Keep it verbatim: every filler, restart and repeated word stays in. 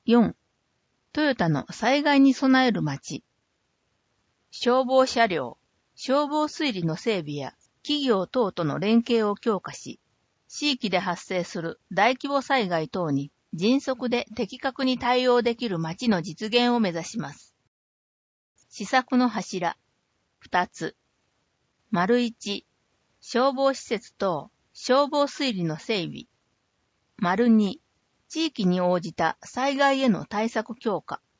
よん、トヨタの災害に備える街。消防車両、消防水利の整備や企業等との連携を強化し、地域で発生する大規模災害等に迅速で的確に対応できる街の実現を目指します。施策の柱、ふたつ。丸いち、消防施設等消防水利の整備。丸に、地域に応じた災害への対策強化。